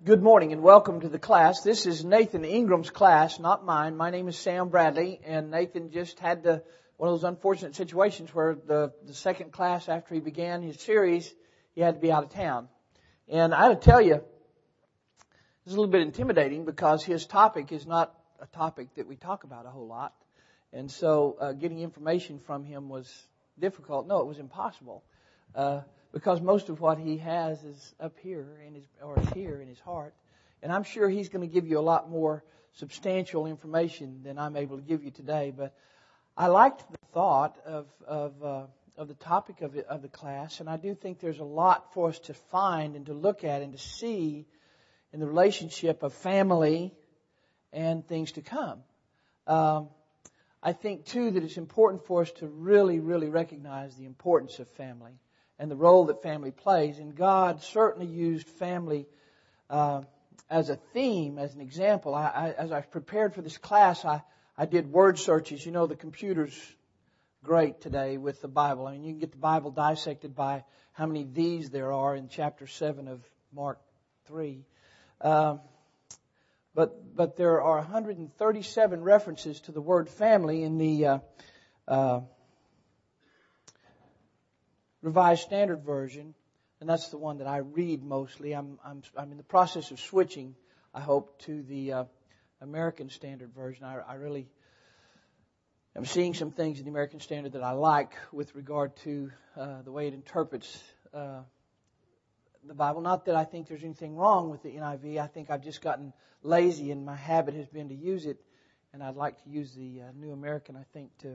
Good morning and welcome to the class. This is Nathan Ingram's class, not mine. My name is Sam Bradley, and Nathan just had one of those unfortunate situations where the second class after he began his series, he had to be out of town. And I had to tell you, it's a little bit intimidating because his topic is not a topic that we talk about a whole lot. And so getting information from him was difficult. No, it was impossible. Because most of what he has is up here is here in his heart. And I'm sure he's going to give you a lot more substantial information than I'm able to give you today. But I liked the thought of the topic of the class, and I do think there's a lot for us to find and to look at and to see in the relationship of family and things to come. I think, too, that it's important for us to really, really recognize the importance of family and the role that family plays. And God certainly used family as a theme, as an example. As I prepared for this class, I did word searches. You know, the computer's great today with the Bible. I mean, you can get the Bible dissected by how many these there are in chapter 7 of Mark 3. But there are 137 references to the word family in the Revised Standard Version, and that's the one that I read mostly. I'm in the process of switching, I hope, to the American Standard Version. I really am seeing some things in the American Standard that I like with regard to the way it interprets the Bible. Not that I think there's anything wrong with the NIV. I think I've just gotten lazy, and my habit has been to use it, and I'd like to use the New American, I think, to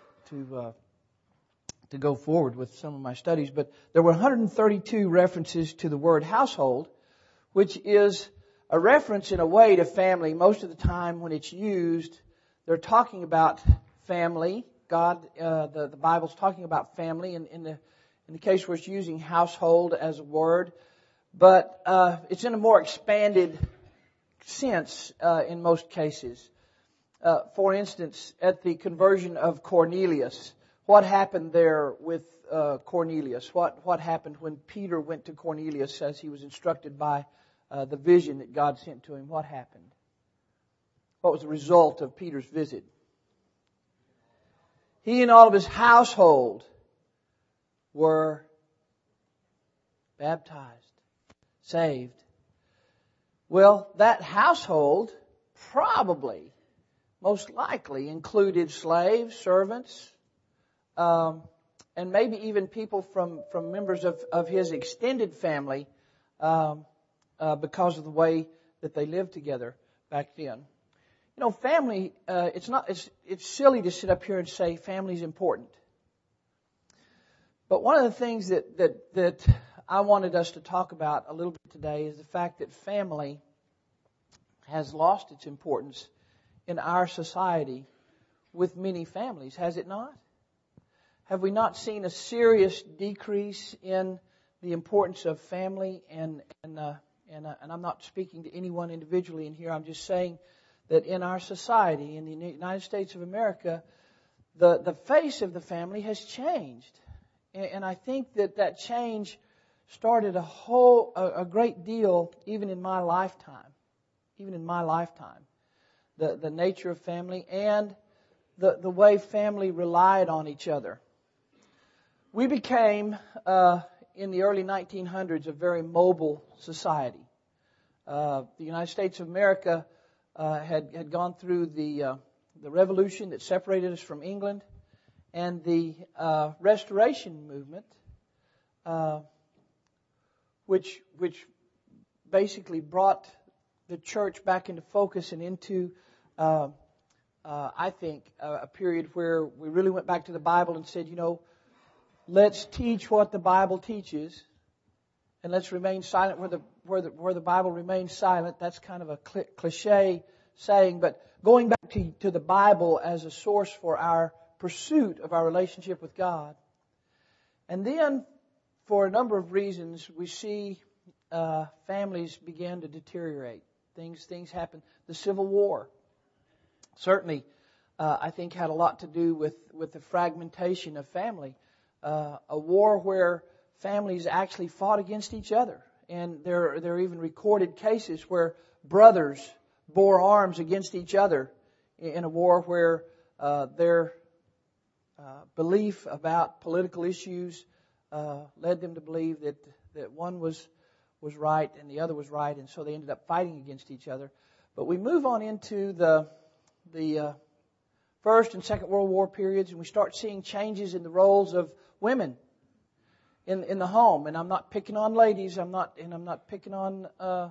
go forward with some of my studies. But there were 132 references to the word household, which is a reference in a way to family. Most of the time when it's used, they're talking about family. The Bible's talking about family in the case where it's using household as a word. But it's in a more expanded sense in most cases. For instance, at the conversion of Cornelius, what happened there with Cornelius? What happened when Peter went to Cornelius as he was instructed by the vision that God sent to him? What happened? What was the result of Peter's visit? He and all of his household were baptized, saved. Well, that household probably, most likely, included slaves, servants, and maybe even people from members of his extended family because of the way that they lived together back then. You know, family, it's silly to sit up here and say family's important. But one of the things that I wanted us to talk about a little bit today is the fact that family has lost its importance in our society with many families, has it not? Have we not seen a serious decrease in the importance of family? And I'm not speaking to anyone individually in here. I'm just saying that in our society, in the United States of America, the face of the family has changed. And I think that change started a great deal even in my lifetime. Even in my lifetime. The nature of family and the way family relied on each other. We became, in the early 1900s, a very mobile society. The United States of America had gone through the revolution that separated us from England and the Restoration movement, which basically brought the church back into focus and into, I think, a period where we really went back to the Bible and said, you know, let's teach what the Bible teaches, and let's remain silent where the Bible remains silent. That's kind of a cliche saying, but going back to the Bible as a source for our pursuit of our relationship with God. And then, for a number of reasons, we see families begin to deteriorate. Things happen. The Civil War certainly, I think, had a lot to do with the fragmentation of family. A war where families actually fought against each other. And there are even recorded cases where brothers bore arms against each other in a war where their belief about political issues led them to believe that one was right and the other was right, and so they ended up fighting against each other. But we move on into the First and Second World War periods, and we start seeing changes in the roles of women in the home. And I'm not picking on ladies. I'm not picking on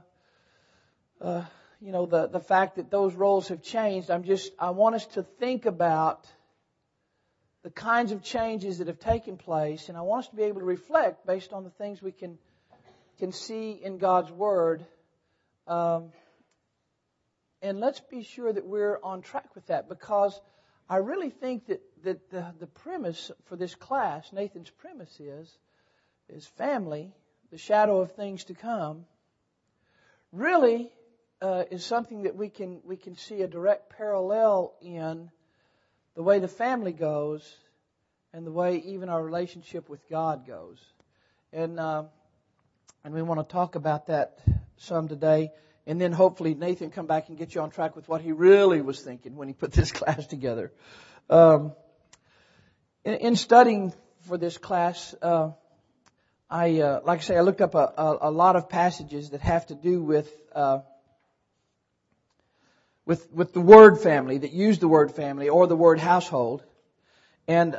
the fact that those roles have changed. I want us to think about the kinds of changes that have taken place, and I want us to be able to reflect based on the things we can see in God's Word. And let's be sure that we're on track with that, because I really think that the premise for this class, Nathan's premise is family, the shadow of things to come, really is something that we can see a direct parallel in the way the family goes and the way even our relationship with God goes. And we want to talk about that some today. And then hopefully Nathan come back and get you on track with what he really was thinking when he put this class together. In studying for this class, I looked up a lot of passages that have to do with the word family, that use the word family or the word household, and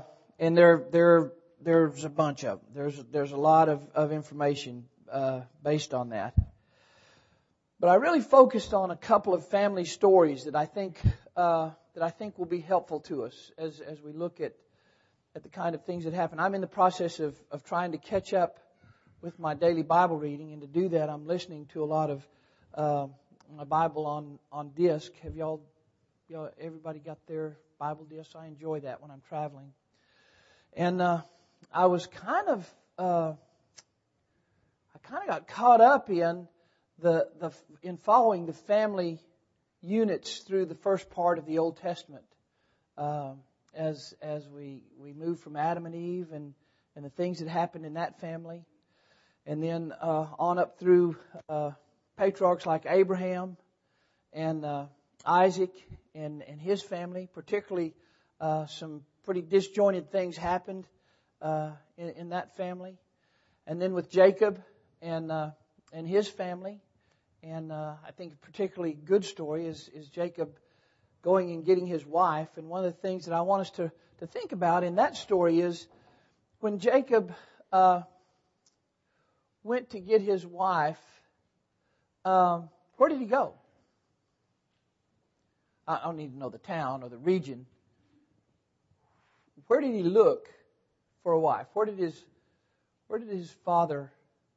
there's a bunch of them. There's a lot of information based on that. But I really focused on a couple of family stories that I think will be helpful to us as we look at the kind of things that happen. I'm in the process of trying to catch up with my daily Bible reading, and to do that, I'm listening to a lot of my Bible on disc. Have y'all everybody got their Bible disc? I enjoy that when I'm traveling. And I was kind of got caught up in in following the family units through the first part of the Old Testament, as we move from Adam and Eve and the things that happened in that family, and then on up through patriarchs like Abraham and Isaac and his family. Particularly, some pretty disjointed things happened in that family, and then with Jacob and his family. And I think a particularly good story is Jacob going and getting his wife. And one of the things that I want us to think about in that story is when Jacob went to get his wife, where did he go? I don't need to know the town or the region. Where did he look for a wife? Where did his father?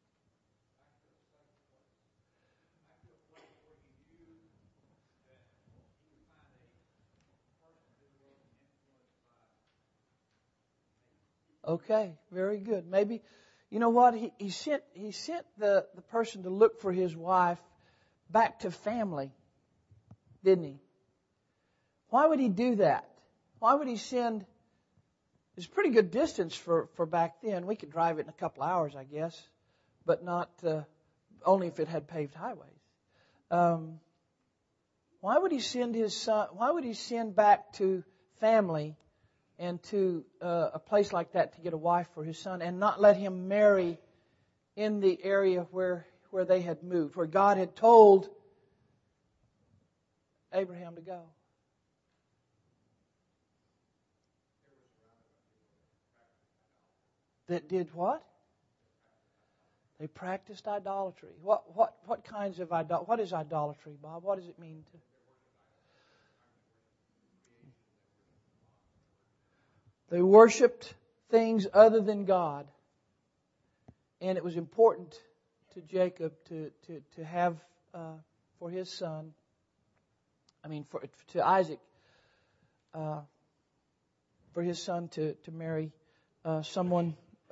Okay, very good. Maybe, you know what? He sent the person to look for his wife back to family, didn't he? Why would he do that? Why would he send? It's a pretty good distance for back then. We could drive it in a couple hours, I guess, but not only if it had paved highways. Why would he send his son? Why would he send back to family and to a place like that to get a wife for his son, and not let him marry in the area where they had moved, where God had told Abraham to go? That did what? They practiced idolatry. What kinds of idolatry? What is idolatry, Bob? What does it mean to? They worshipped things other than God, and it was important to Jacob to have for his son. To Isaac, for his son to marry someone.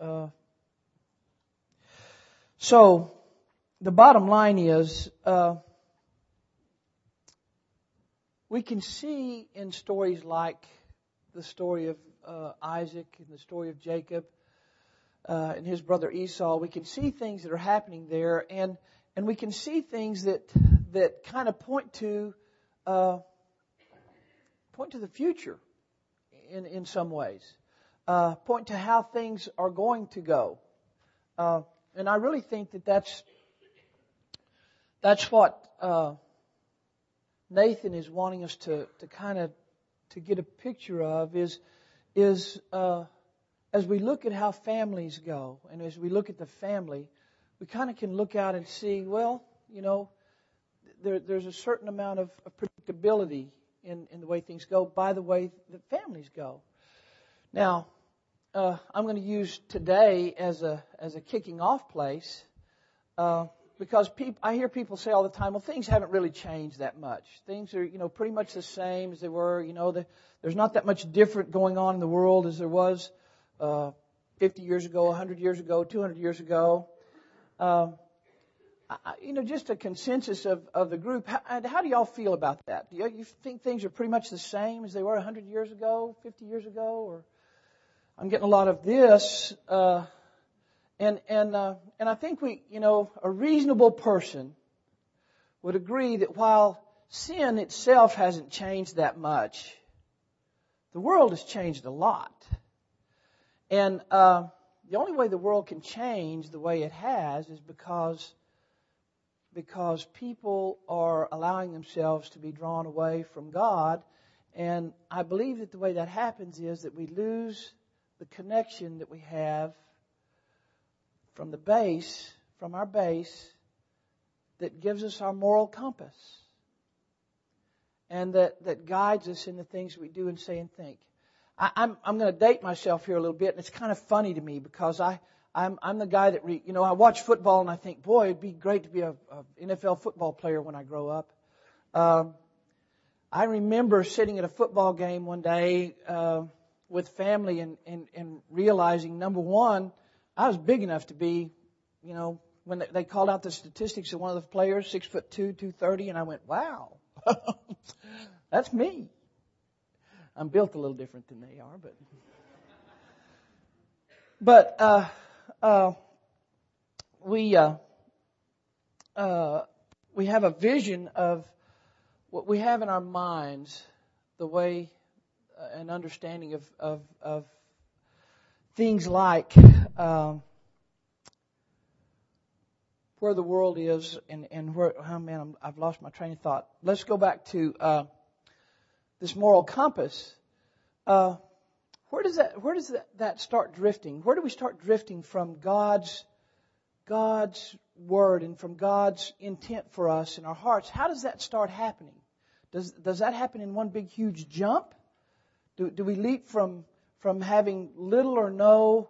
So the bottom line is, we can see in stories like the story of Isaac and the story of Jacob, and his brother Esau, we can see things that are happening there, and we can see things that kind of point to the future in some ways, point to how things are going to go, and I really think that's what Nathan is wanting us to kind of to get a picture of is as we look at how families go, and as we look at the family, we kind of can look out and see, well, there's a certain amount of predictability in the way things go by the way that families go. Now, I'm going to use today as a kicking off place because I hear people say all the time, well, things haven't really changed that much. Things are, pretty much the same as they were. There's not that much different going on in the world as there was 50 years ago, 100 years ago, 200 years ago. Just a consensus of the group. How do y'all feel about that? Do you think things are pretty much the same as they were 100 years ago, 50 years ago? Or I'm getting a lot of this, and I think a reasonable person would agree that while sin itself hasn't changed that much, the world has changed a lot. And the only way the world can change the way it has is because people are allowing themselves to be drawn away from God. And I believe that the way that happens is that we lose the connection that we have from our base that gives us our moral compass and that guides us in the things we do and say and think. I'm going to date myself here a little bit, and it's kind of funny to me because I'm the guy that I watch football and I think, boy, it'd be great to be a NFL football player when I grow up. I remember sitting at a football game one day with family and realizing, number one, I was big enough to be, when they called out the statistics of one of the players, 6'2", 230, and I went, wow, that's me. I'm built a little different than they are, but we have a vision of what we have in our minds, the way an understanding of things like where the world is and where. Oh man, I've lost my train of thought. Let's go back to this moral compass. Where does that start drifting? Where do we start drifting from God's word and from God's intent for us in our hearts? How does that start happening? Does that happen in one big huge jump? Do we leap from having little or no,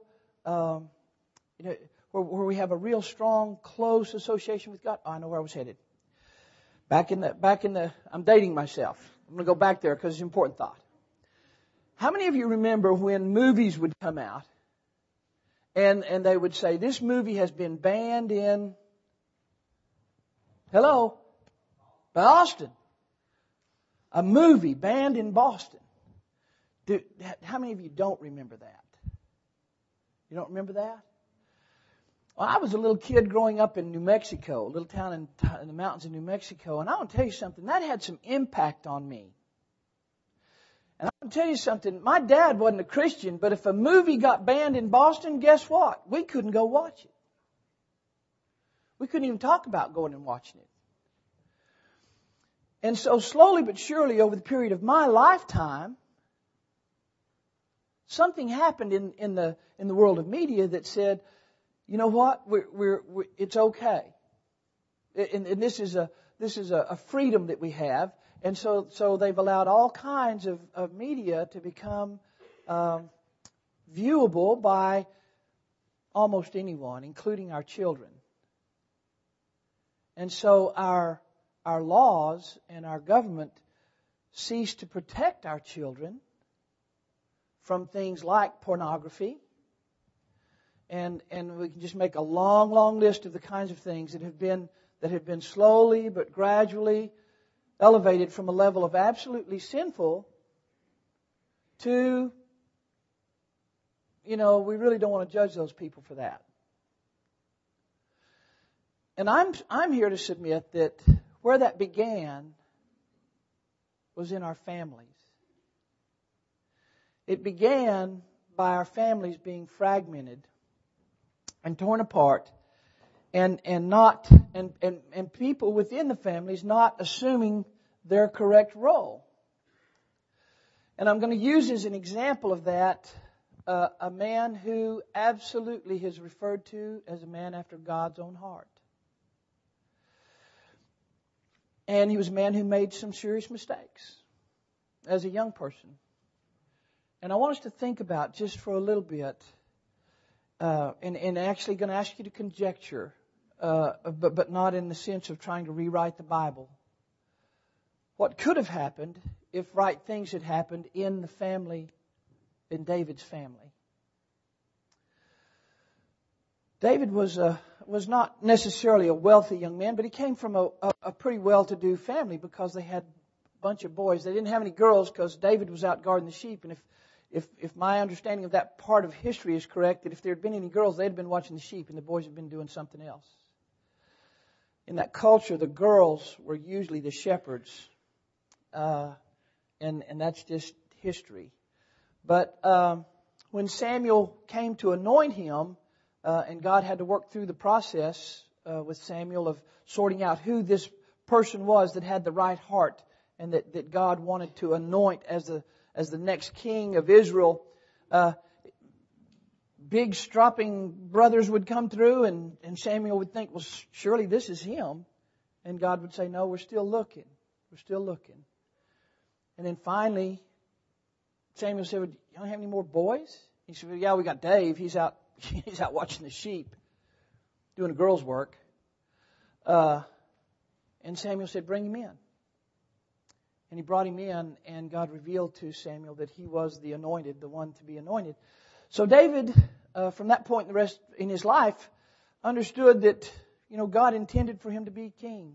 where we have a real strong, close association with God? Oh, I know where I was headed. Back in the. I'm dating myself. I'm going to go back there because it's an important thought. How many of you remember when movies would come out and they would say, this movie has been banned in, Boston. A movie banned in Boston. How many of you don't remember that? You don't remember that? Well, I was a little kid growing up in New Mexico, a little town in the mountains of New Mexico, and I want to tell you something, that had some impact on me. And I want to tell you something, my dad wasn't a Christian, but if a movie got banned in Boston, guess what? We couldn't go watch it. We couldn't even talk about going and watching it. And so slowly but surely over the period of my lifetime, something happened in the world of media that said, you know what? It's okay, and this is a freedom that we have, and so they've allowed all kinds of media to become viewable by almost anyone, including our children. And so our laws and our government cease to protect our children from things like pornography. And we can just make a long list of the kinds of things that have been slowly but gradually elevated from a level of absolutely sinful to we really don't want to judge those people for that. And I'm here to submit that where that began was in our families. It began by our families being fragmented and torn apart, and people within the families not assuming their correct role. And I'm going to use as an example of that a man who absolutely is referred to as a man after God's own heart. And he was a man who made some serious mistakes as a young person. And I want us to think about just for a little bit, and actually going to ask you to conjecture, but not in the sense of trying to rewrite the Bible. What could have happened if right things had happened in the family, in David's family? David was not necessarily a wealthy young man, but he came from a pretty well-to-do family because they had a bunch of boys. They didn't have any girls because David was out guarding the sheep. And if my understanding of that part of history is correct, that if there had been any girls, they'd have been watching the sheep and the boys had been doing something else. In that culture, the girls were usually the shepherds. And that's just history. But when Samuel came to anoint him, and God had to work through the process with Samuel of sorting out who this person was that had the right heart and that God wanted to anoint as the next king of Israel, big strapping brothers would come through and Samuel would think, well, surely this is him. And God would say, no, we're still looking. We're still looking. And then finally, Samuel said, well, you don't have any more boys? He said, well, yeah, we got Dave. He's out watching the sheep, doing the girls' work. And Samuel said, bring him in. And he brought him in, and God revealed to Samuel that he was the anointed, the one to be anointed. So David, from that point in the rest in his life, understood that, God intended for him to be king.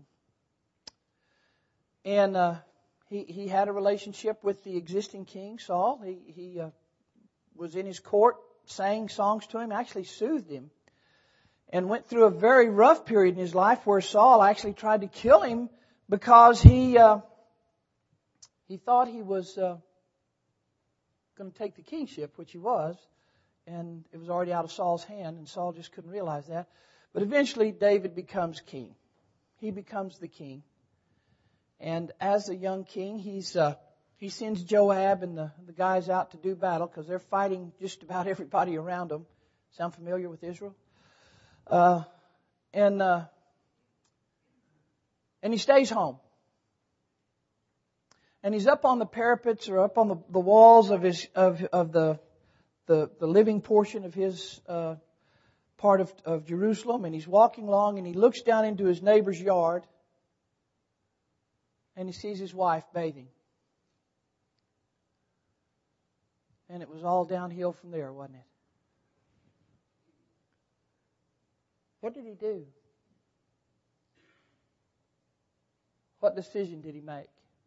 And he had a relationship with the existing king, Saul. He was in his court, sang songs to him, actually soothed him, and went through a very rough period in his life where Saul actually tried to kill him because he thought he was going to take the kingship, which he was, and it was already out of Saul's hand, and Saul just couldn't realize that. But eventually, David becomes king. He becomes the king. And as a young king, he sends Joab and the guys out to do battle because they're fighting just about everybody around them. Sound familiar with Israel? And he stays home. And he's up on the parapets or up on the walls of the living portion of his part of Jerusalem, and he's walking along and he looks down into his neighbor's yard and he sees his wife bathing. And it was all downhill from there, wasn't it? What did he do? What decision did he make?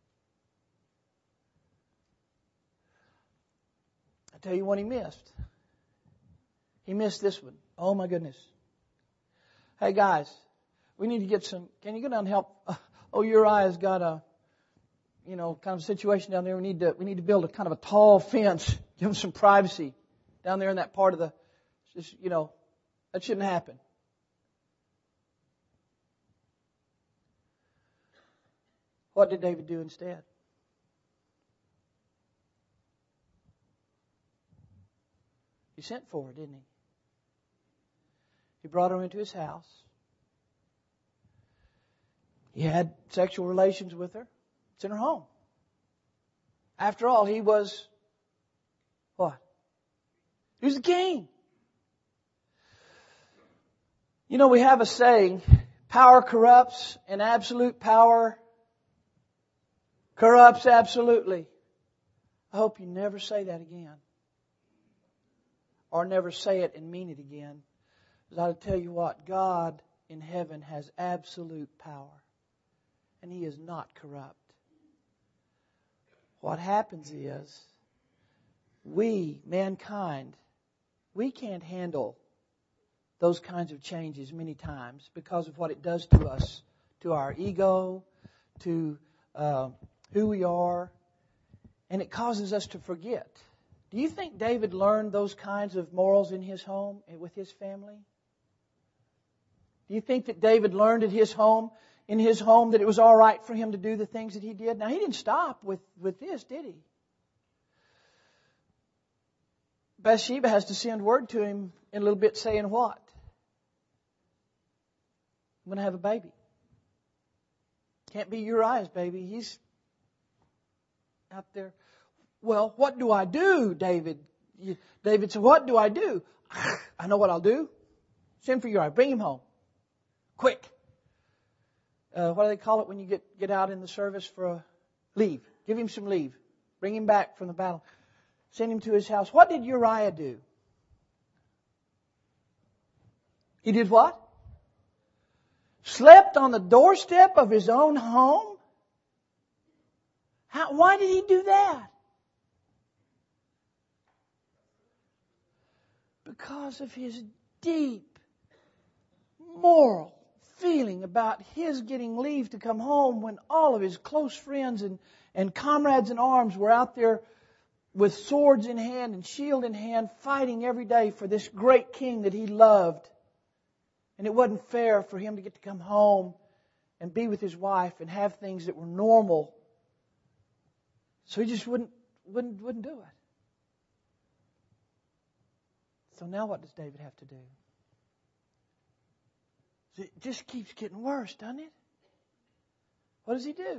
I tell you what he missed. He missed this one. Oh my goodness. Hey guys, we need to get some, can you go down and help? Uriah's got a, kind of situation down there. We need to build a kind of a tall fence, give him some privacy down there in that part of that shouldn't happen. What did David do instead? He sent for her, didn't he? He brought her into his house. He had sexual relations with her. It's in her home. After all, he was what? He was the king. We have a saying, power corrupts and absolute power corrupts absolutely. I hope you never say that again. Or never say it and mean it again. Because I'll tell you what, God in heaven has absolute power. And He is not corrupt. What happens is, we, mankind, we can't handle those kinds of changes many times because of what it does to us, to our ego, to who we are, and it causes us to forget. Do you think David learned those kinds of morals in his home and with his family? Do you think that David learned in his home that it was all right for him to do the things that he did? Now, he didn't stop with this, did he? Bathsheba has to send word to him in a little bit saying what? I'm going to have a baby. Can't be Uriah's baby. He's out there. Well, what do I do, David? David said, what do I do? I know what I'll do. Send for Uriah. Bring him home. Quick. What do they call it when you get out in the service for a leave? Give him some leave. Bring him back from the battle. Send him to his house. What did Uriah do? He did what? Slept on the doorstep of his own home? Why did he do that? Because of his deep moral feeling about his getting leave to come home when all of his close friends and comrades in arms were out there with swords in hand and shield in hand, fighting every day for this great king that he loved. And it wasn't fair for him to get to come home and be with his wife and have things that were normal. So he just wouldn't do it. So now what does David have to do? It just keeps getting worse, doesn't it? What does he do?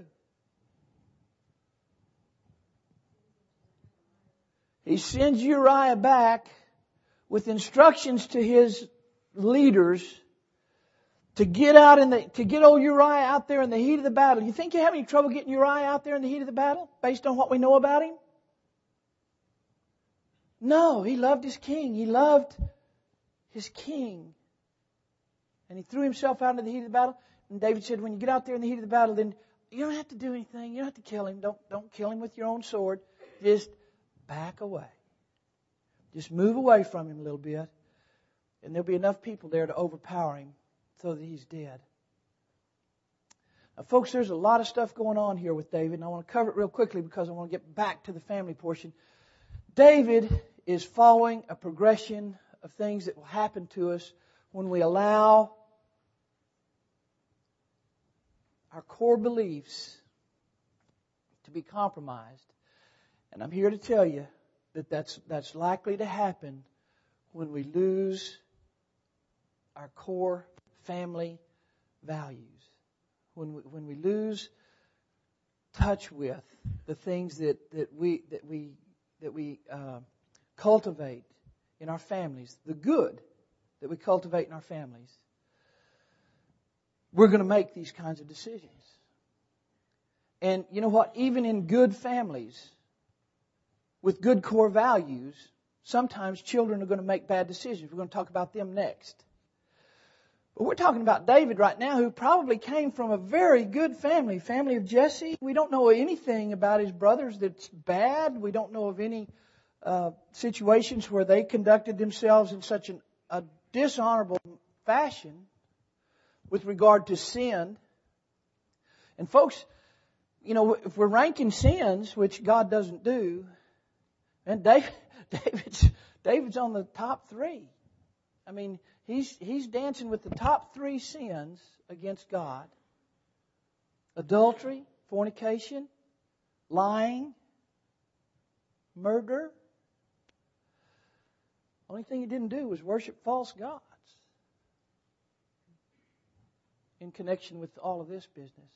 He sends Uriah back with instructions to his leaders to get old Uriah out there in the heat of the battle. You think you have any trouble getting Uriah out there in the heat of the battle based on what we know about him? No, he loved his king. He loved his king. And he threw himself out into the heat of the battle. And David said, when you get out there in the heat of the battle, then you don't have to do anything. You don't have to kill him. Don't kill him with your own sword. Just back away. Just move away from him a little bit. And there'll be enough people there to overpower him so that he's dead. Now, folks, there's a lot of stuff going on here with David. And I want to cover it real quickly because I want to get back to the family portion. David is following a progression of things that will happen to us when we allow our core beliefs to be compromised. And I'm here to tell you that that's likely to happen when we lose our core family values. When we lose touch with the things that we cultivate in our families, the good that we cultivate in our families, we're going to make these kinds of decisions. And you know what? Even in good families, with good core values, sometimes children are going to make bad decisions. We're going to talk about them next. But we're talking about David right now, who probably came from a very good family of Jesse. We don't know anything about his brothers that's bad. We don't know of any situations where they conducted themselves in such a dishonorable fashion with regard to sin. And folks, you know, if we're ranking sins, which God doesn't do, and David's on the top 3. I mean, he's dancing with the top 3 sins against God: adultery, fornication, lying, murder. Only thing he didn't do was worship false gods in connection with all of this business.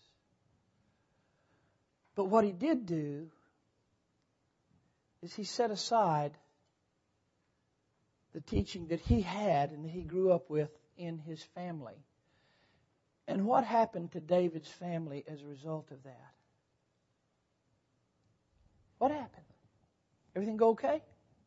But what he did do is he set aside the teaching that he had and that he grew up with in his family. And what happened to David's family as a result of that? What happened? Everything go okay?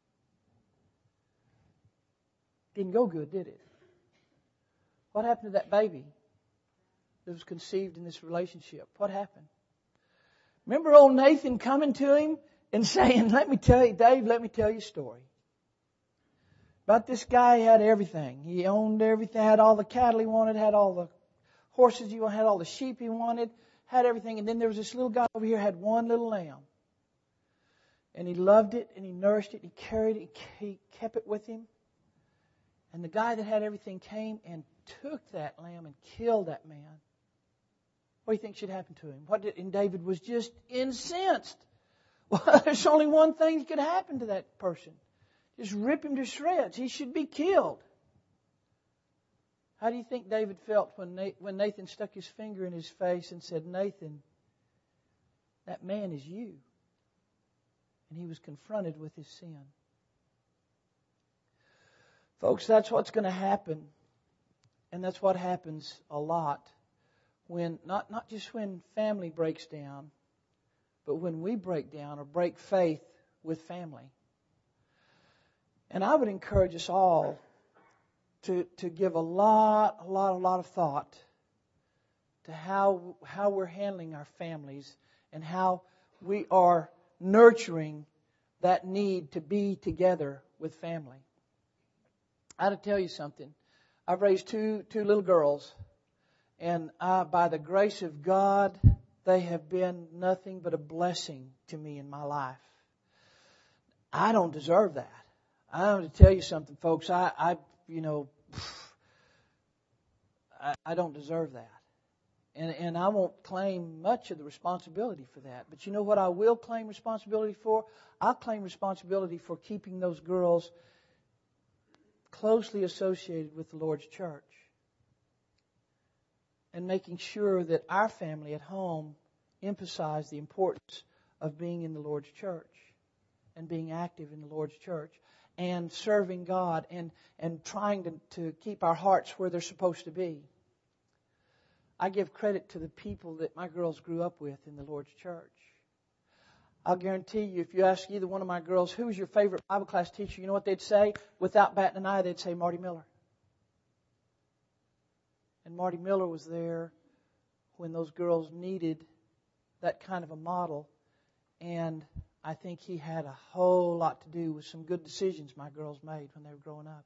Didn't go good, did it? What happened to that baby that was conceived in this relationship? What happened? Remember old Nathan coming to him and saying, let me tell you, Dave, let me tell you a story. But this guy had everything. He owned everything, had all the cattle he wanted, had all the horses he wanted, had all the sheep he wanted, had everything. And then there was this little guy over here had one little lamb. And he loved it, and he nourished it, he carried it, he kept it with him. And the guy that had everything came and took that lamb and killed that man. What do you think should happen to him? And David was just incensed. Well, there's only one thing that could happen to that person. Just rip him to shreds. He should be killed. How do you think David felt when Nathan stuck his finger in his face and said, Nathan, that man is you? And he was confronted with his sin. Folks, that's what's going to happen. And that's what happens a lot when, not just when family breaks down, but when we break down or break faith with family. And I would encourage us all to give a lot of thought to how we're handling our families and how we are nurturing that need to be together with family. I got to tell you something. I've raised two little girls, and by the grace of God, they have been nothing but a blessing to me in my life. I don't deserve that. I'm going to tell you something, folks. I don't deserve that. And I won't claim much of the responsibility for that. But you know what I will claim responsibility for? I'll claim responsibility for keeping those girls closely associated with the Lord's church. And making sure that our family at home emphasize the importance of being in the Lord's church and being active in the Lord's church and serving God and trying to keep our hearts where they're supposed to be. I give credit to the people that my girls grew up with in the Lord's church. I'll guarantee you, if you ask either one of my girls, who was your favorite Bible class teacher, you know what they'd say? Without batting an eye, they'd say Marty Miller. And Marty Miller was there when those girls needed that kind of a model. And I think he had a whole lot to do with some good decisions my girls made when they were growing up.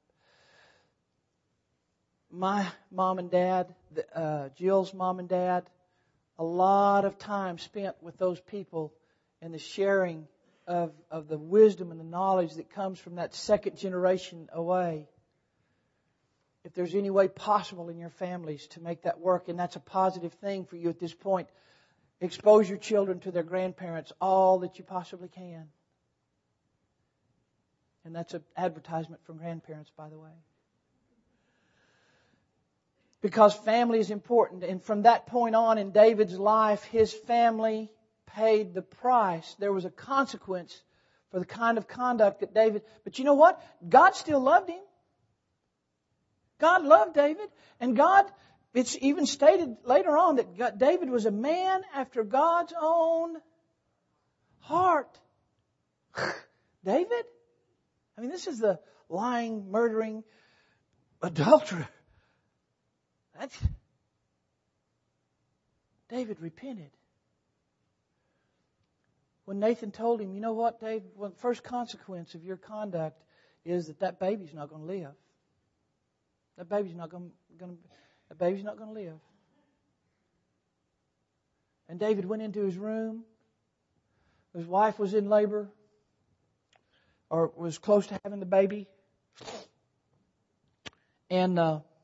My mom and dad, Jill's mom and dad, a lot of time spent with those people and the sharing of the wisdom and the knowledge that comes from that second generation away. If there's any way possible in your families to make that work, and that's a positive thing for you at this point, expose your children to their grandparents all that you possibly can. And that's an advertisement from grandparents, by the way. Because family is important. And from that point on in David's life, his family paid the price. There was a consequence for the kind of conduct that David... But you know what? God still loved him. God loved David. And God... It's even stated later on that David was a man after God's own heart. David? I mean, this is the lying, murdering adulterer. David repented. When Nathan told him, you know what, Dave, well, the first consequence of your conduct is that baby's not going to live. That baby's not going to live. And David went into his room. His wife was in labor, or was close to having the baby. And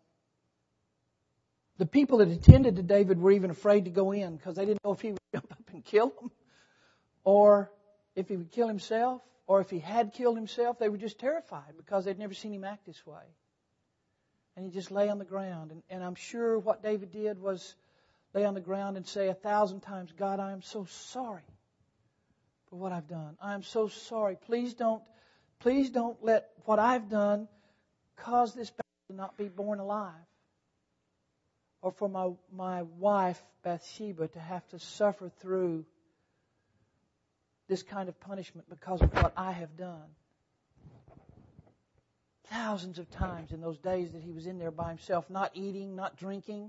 the people that attended to David were even afraid to go in because they didn't know if he would jump up and kill them, or if he would kill himself, or if he had killed himself. They were just terrified because they'd never seen him act this way. And he just lay on the ground. And I'm sure what David did was lay on the ground and say 1,000 times, God, I am so sorry for what I've done. I am so sorry. Please don't let what I've done cause this baby to not be born alive. Or for my wife, Bathsheba, to have to suffer through this kind of punishment because of what I have done. Thousands of times in those days that he was in there by himself, not eating, not drinking.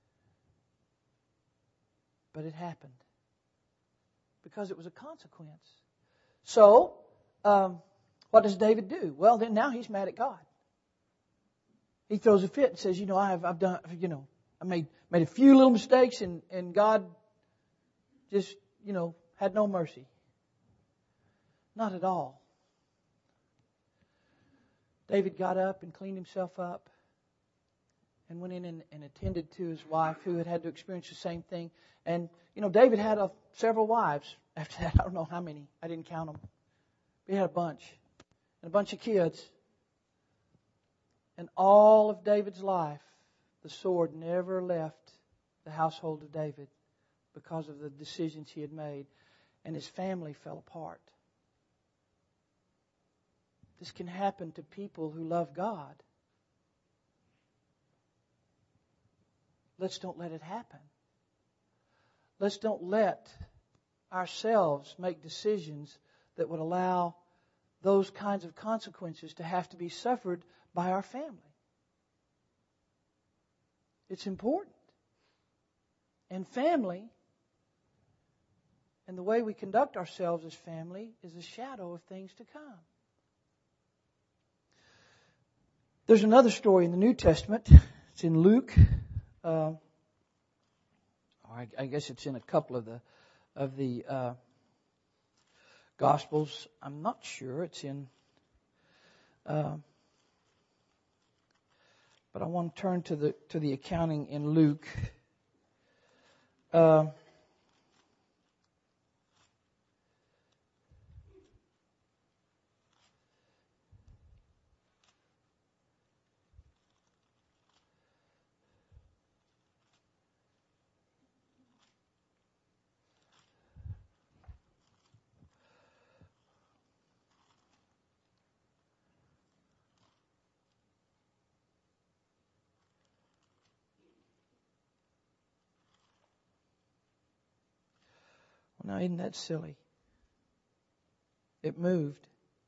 But it happened. Because it was a consequence. So, what does David do? Well, then now he's mad at God. he throws a fit and says, I've done, I made a few little mistakes and God just, had no mercy. Not at all. David got up and cleaned himself up and went in and attended to his wife who had to experience the same thing. And, David had several wives after that. I don't know how many. I didn't count them. But he had a bunch. And a bunch of kids. And all of David's life, the sword never left the household of David because of the decisions he had made. And his family fell apart. This can happen to people who love God. Let's don't let it happen. Let's don't let ourselves make decisions that would allow those kinds of consequences to have to be suffered by our family. It's important. And family, and the way we conduct ourselves as family, is a shadow of things to come. There's another story in the New Testament. It's in Luke. I guess it's in a couple of the Gospels. I'm not sure it's in. But I want to turn to the accounting in Luke. Now, isn't that silly? It moved.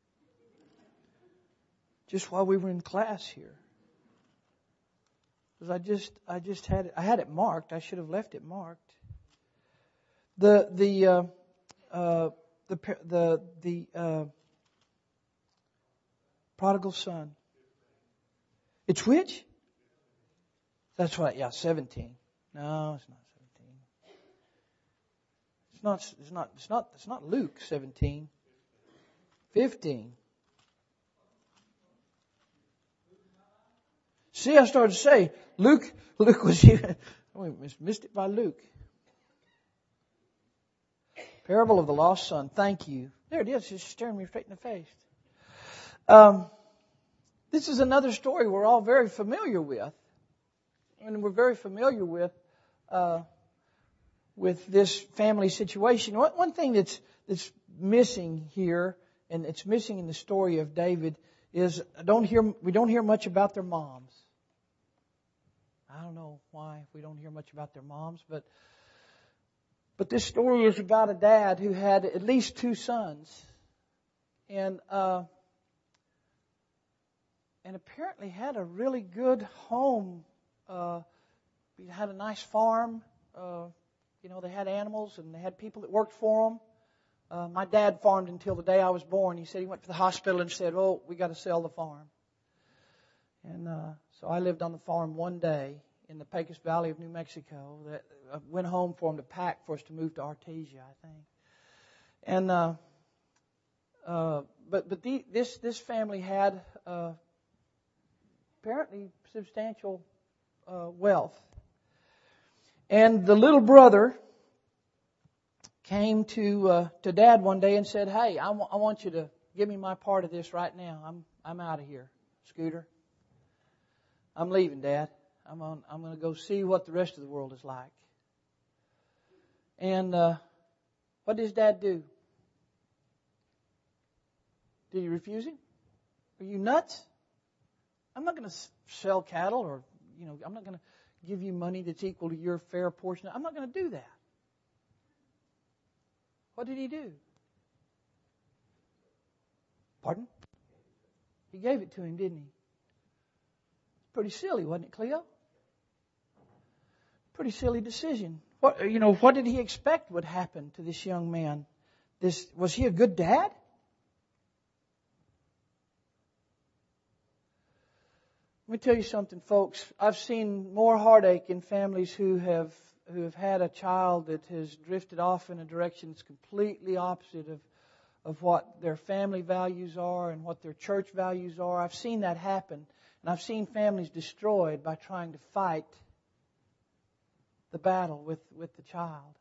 Just while we were in class here. Because I just had it. I had it marked. I should have left it marked. The prodigal son. It's which? That's right. Yeah, 17. No, it's not. It's not Luke 17. 15. See, I started to say, Luke was here. We missed it by Luke. Parable of the lost son. Thank you. There it is. It's staring me straight in the face. This is another story we're all very familiar with. And we're very familiar with this family situation. One thing that's missing here, and it's missing in the story of David, is we don't hear much about their moms. I don't know why we don't hear much about their moms, but this story is about a dad who had at least 2 sons, and apparently had a really good home. He had a nice farm. They had animals and they had people that worked for them. My dad farmed until the day I was born. He said he went to the hospital and said, "Oh, we got to sell the farm." And so I lived on the farm one day in the Pecos Valley of New Mexico. That I went home for him to pack for us to move to Artesia, I think. And but this family had apparently substantial wealth. And the little brother came to Dad one day and said, "Hey, I want you to give me my part of this right now. I'm out of here, Scooter. I'm leaving, Dad. I'm going to go see what the rest of the world is like." And what does Dad do? Did he refuse him? Are you nuts? I'm not going to sell cattle, or I'm not going to give you money that's equal to your fair portion. I'm not going to do that. What did he do? Pardon? He gave it to him, didn't he? Pretty silly, wasn't it, Cleo? Pretty silly decision. What did he expect would happen to this young man? Was he a good dad? Let me tell you something, folks. I've seen more heartache in families who have had a child that has drifted off in a direction that's completely opposite of what their family values are and what their church values are. I've seen that happen. And I've seen families destroyed by trying to fight the battle with the child.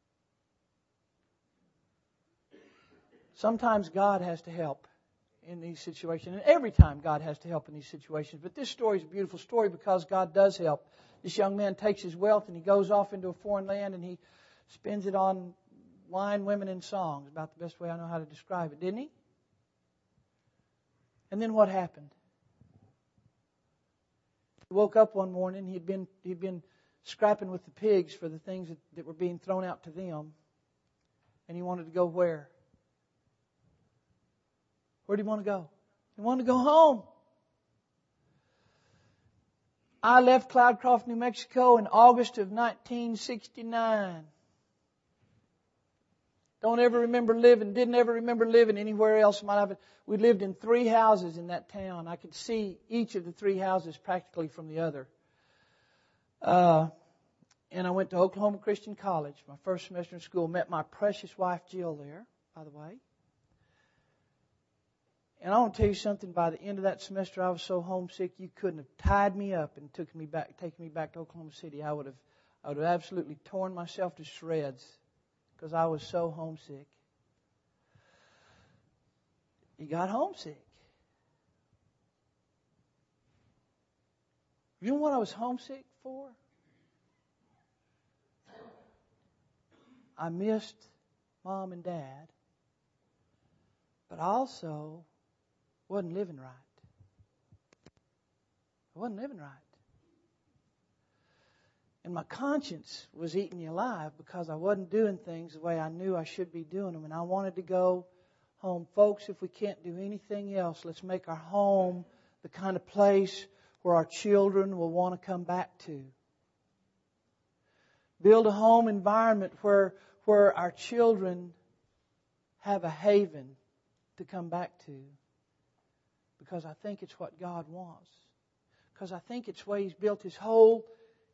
Sometimes God has to help in these situations. And every time God has to help in these situations. But this story is a beautiful story because God does help. This young man takes his wealth and he goes off into a foreign land and he spends it on wine, women, and songs. About the best way I know how to describe it, didn't he? And then what happened? He woke up one morning. He'd been scrapping with the pigs for the things that were being thrown out to them. And he wanted to go where? Where did he want to go? He wanted to go home. I left Cloudcroft, New Mexico in August of 1969. Didn't ever remember living anywhere else in my life. We lived in 3 houses in that town. I could see each of the 3 houses practically from the other. And I went to Oklahoma Christian College, my first semester in school. Met my precious wife Jill there, by the way. And I want to tell you something. By the end of that semester, I was so homesick you couldn't have tied me up and taken me back to Oklahoma City. I would have absolutely torn myself to shreds because I was so homesick. You got homesick. You know what I was homesick for? I missed Mom and Dad, but I also wasn't living right. I wasn't living right. And my conscience was eating me alive because I wasn't doing things the way I knew I should be doing them. And I wanted to go home. Folks, if we can't do anything else, let's make our home the kind of place where our children will want to come back to. Build a home environment where our children have a haven to come back to. Because I think it's what God wants. Because I think it's the way He's built this whole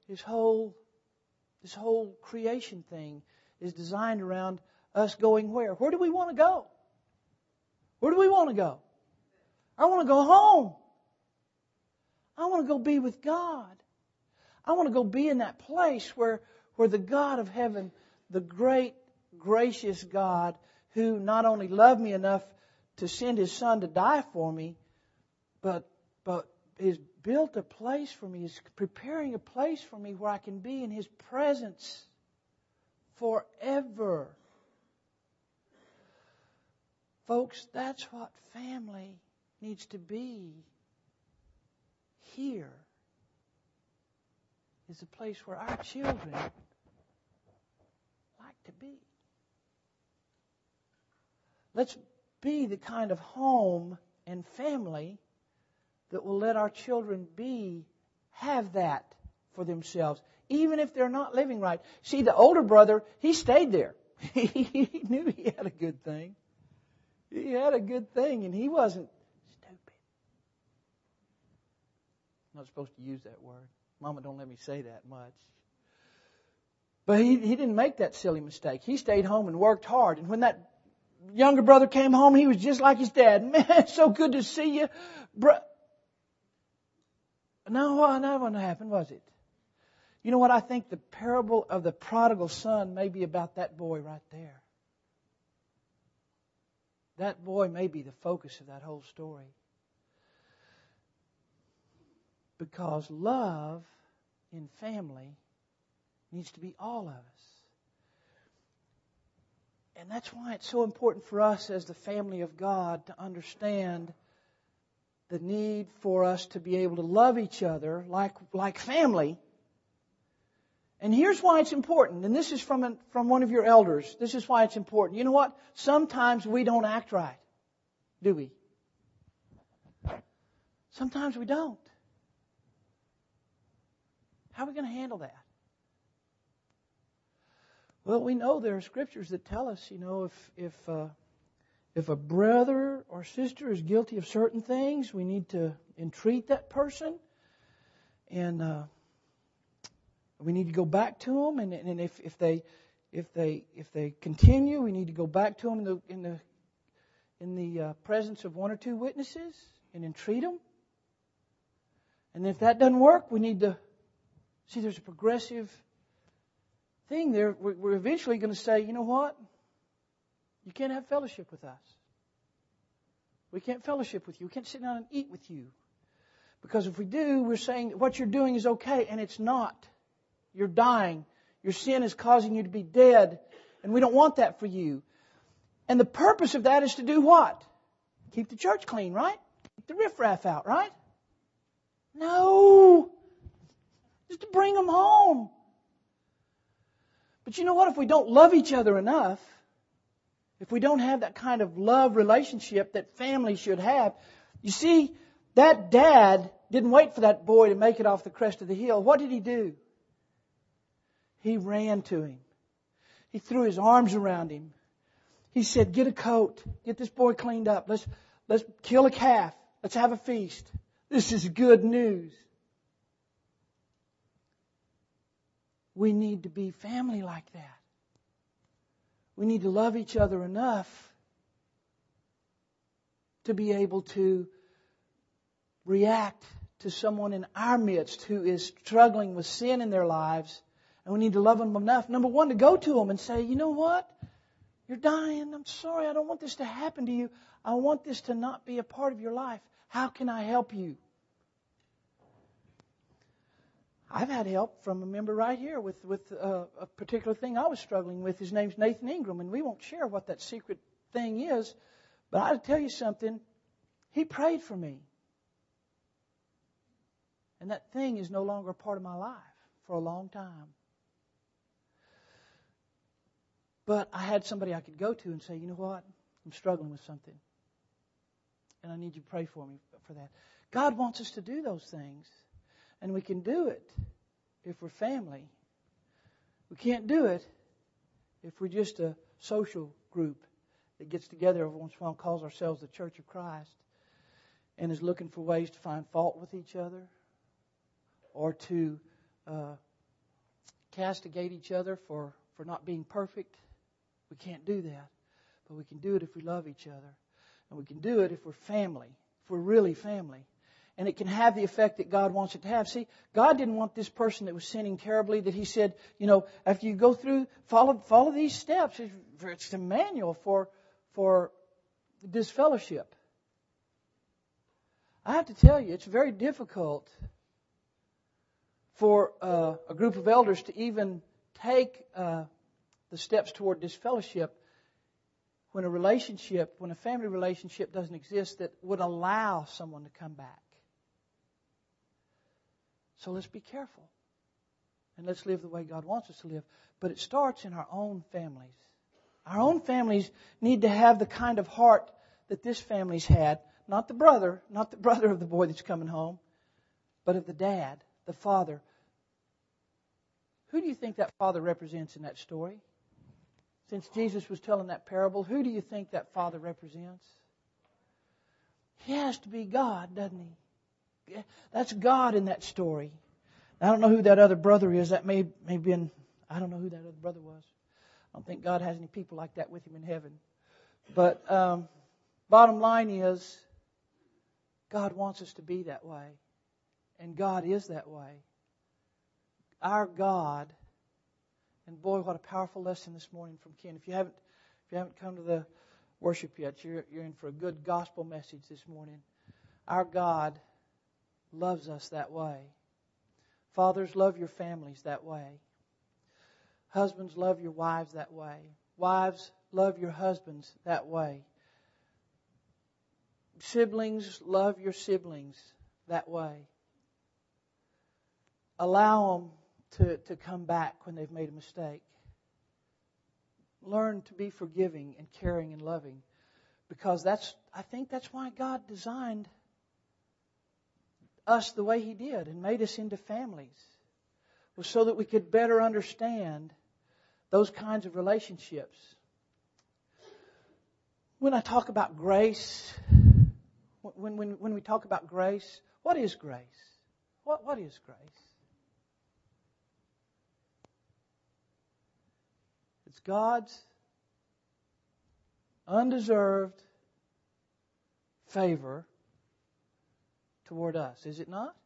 creation thing is designed around us going where? Where do we want to go? Where do we want to go? I want to go home. I want to go be with God. I want to go be in that place where the God of heaven, the great, gracious God, who not only loved me enough to send His Son to die for me, but is built a place for me, is preparing a place for me where I can be in His presence forever. Folks, that's what family needs to be. Here is a place where our children like to be. Let's be the kind of home and family that will let our children have that for themselves, even if they're not living right. See, the older brother, he stayed there. He knew he had a good thing. He had a good thing, and he wasn't stupid. I'm not supposed to use that word. Mama don't let me say that much. But he didn't make that silly mistake. He stayed home and worked hard. And when that younger brother came home, he was just like his dad. Man, it's so good to see you. No, that wouldn't happen, was it? You know what? I think the parable of the prodigal son may be about that boy right there. That boy may be the focus of that whole story. Because love in family needs to be all of us. And that's why it's so important for us as the family of God to understand the need for us to be able to love each other like family. And here's why it's important. And this is from one of your elders. This is why it's important. You know what? Sometimes we don't act right, do we? Sometimes we don't. How are we going to handle that? Well, we know there are scriptures that tell us, if a brother or sister is guilty of certain things, we need to entreat that person. And we need to go back to them. And if they continue, we need to go back to them in the presence of one or two witnesses and entreat them. And if that doesn't work, we need to see there's a progressive thing there. We're eventually going to say, you know what? You can't have fellowship with us. We can't fellowship with you. We can't sit down and eat with you. Because if we do, we're saying that what you're doing is okay, and it's not. You're dying. Your sin is causing you to be dead, and we don't want that for you. And the purpose of that is to do what? Keep the church clean, right? Keep the riffraff out, right? No. Just to bring them home. But you know what? If we don't love each other enough, if we don't have that kind of love relationship that family should have, you see, that dad didn't wait for that boy to make it off the crest of the hill. What did he do? He ran to him. He threw his arms around him. He said, get a coat. Get this boy cleaned up. Let's kill a calf. Let's have a feast. This is good news. We need to be family like that. We need to love each other enough to be able to react to someone in our midst who is struggling with sin in their lives. And we need to love them enough, number one, to go to them and say, you know what? You're dying. I'm sorry. I don't want this to happen to you. I want this to not be a part of your life. How can I help you? I've had help from a member right here with a particular thing I was struggling with. His name's Nathan Ingram, and we won't share what that secret thing is. But I'll tell you something. He prayed for me. And that thing is no longer a part of my life for a long time. But I had somebody I could go to and say, you know what? I'm struggling with something. And I need you to pray for me for that. God wants us to do those things. And we can do it if we're family. We can't do it if we're just a social group that gets together every once in a while and calls ourselves the Church of Christ and is looking for ways to find fault with each other or to castigate each other for not being perfect. We can't do that. But we can do it if we love each other. And we can do it if we're family, if we're really family. And it can have the effect that God wants it to have. See, God didn't want this person that was sinning terribly that He said, you know, after you go through, follow these steps. It's a manual for disfellowship. I have to tell you, it's very difficult for a group of elders to even take the steps toward disfellowship when a family relationship doesn't exist that would allow someone to come back. So let's be careful. And let's live the way God wants us to live. But it starts in our own families. Our own families need to have the kind of heart that this family's had. Not the brother of the boy that's coming home, but of the dad, the father. Who do you think that father represents in that story? Since Jesus was telling that parable, who do you think that father represents? He has to be God, doesn't he? That's God in that story. I don't know who that other brother is. That may have been, I don't know who that other brother was. I don't think God has any people like that with Him in heaven. But bottom line is, God wants us to be that way. And God is that way. Our God, and boy, what a powerful lesson this morning from Ken. If you haven't come to the worship yet, you're in for a good gospel message this morning. Our God loves us that way. Fathers, love your families that way. Husbands, love your wives that way. Wives, love your husbands that way. Siblings, love your siblings that way. Allow them to come back when they've made a mistake. Learn to be forgiving and caring and loving, because I think that's why God designed us the way He did and made us into families, was so that we could better understand those kinds of relationships. When I talk about grace, when we talk about grace, what is grace? What is grace? It's God's undeserved favor toward us, is it not?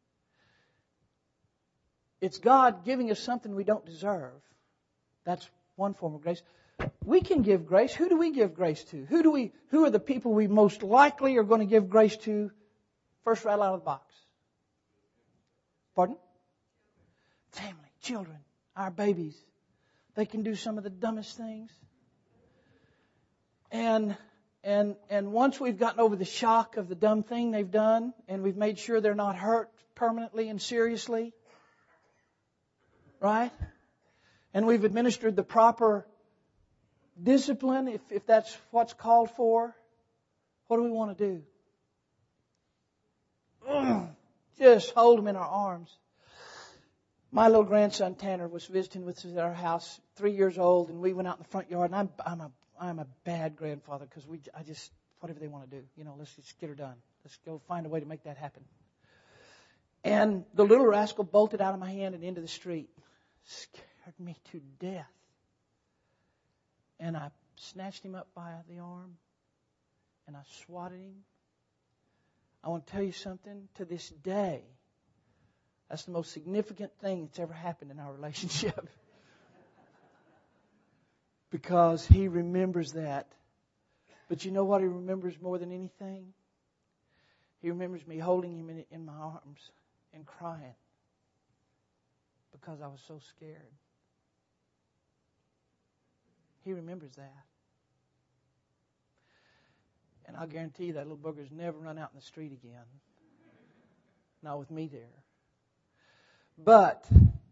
It's God giving us something we don't deserve. That's one form of grace. We can give grace. Who do we give grace to? Who are the people we most likely are going to give grace to first right out of the box? Pardon? Family, children, our babies. They can do some of the dumbest things. And once we've gotten over the shock of the dumb thing they've done, and we've made sure they're not hurt permanently and seriously, right? And we've administered the proper discipline, if that's what's called for, what do we want to do? Just hold them in our arms. My little grandson Tanner was visiting with us at our house, 3 years old, and we went out in the front yard. And I'm a bad grandfather because I just whatever they want to do, let's just get her done. Let's go find a way to make that happen. And the little rascal bolted out of my hand and into the street, scared me to death. And I snatched him up by the arm, and I swatted him. I want to tell you something. To this day, that's the most significant thing that's ever happened in our relationship. Because he remembers that. But you know what he remembers more than anything? He remembers me holding him in my arms and crying because I was so scared. He remembers that. And I'll guarantee you that little booger's never run out in the street again. Not with me there. But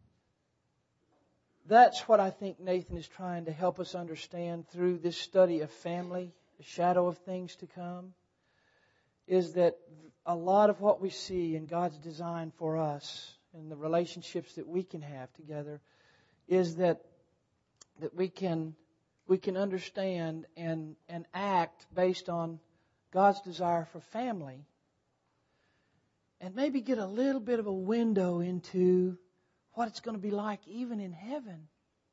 that's what I think Nathan is trying to help us understand through this study of family, the shadow of things to come, is that a lot of what we see in God's design for us and the relationships that we can have together is that we can understand and act based on God's desire for family, and maybe get a little bit of a window into what it's going to be like even in heaven.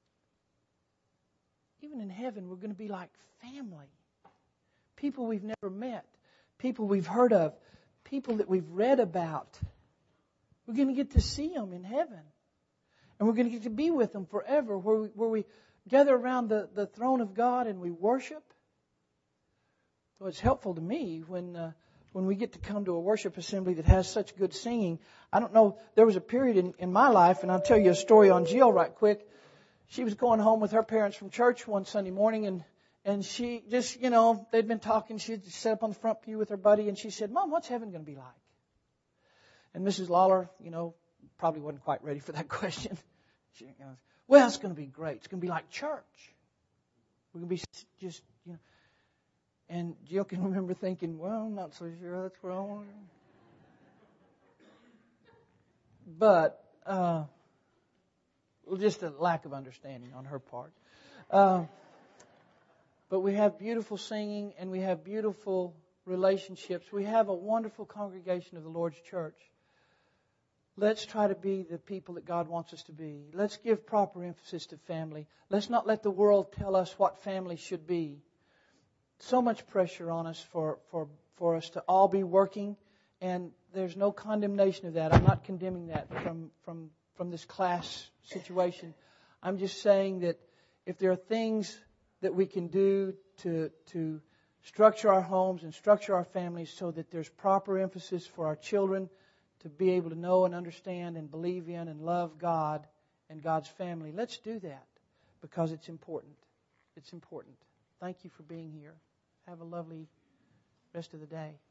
Even in heaven, we're going to be like family. People we've never met. People we've heard of. People that we've read about. We're going to get to see them in heaven. And we're going to get to be with them forever, where we gather around the throne of God and we worship. Well, it's helpful to me when we get to come to a worship assembly that has such good singing. I don't know, there was a period in my life, and I'll tell you a story on Jill right quick. She was going home with her parents from church one Sunday morning, and she just, they'd been talking. She had sat up on the front pew with her buddy, and she said, "Mom, what's heaven going to be like?" And Mrs. Lawler, probably wasn't quite ready for that question. She goes, "Well, it's going to be great. It's going to be like church. We're going to be just, And Jill can remember thinking, "Well, I'm not so sure that's where I want to go." But just a lack of understanding on her part. But we have beautiful singing and we have beautiful relationships. We have a wonderful congregation of the Lord's church. Let's try to be the people that God wants us to be. Let's give proper emphasis to family. Let's not let the world tell us what family should be. So much pressure on us for us to all be working, and there's no condemnation of that. I'm not condemning that from this class situation. I'm just saying that if there are things that we can do to structure our homes and structure our families so that there's proper emphasis for our children to be able to know and understand and believe in and love God and God's family, let's do that because it's important. It's important. Thank you for being here. Have a lovely rest of the day.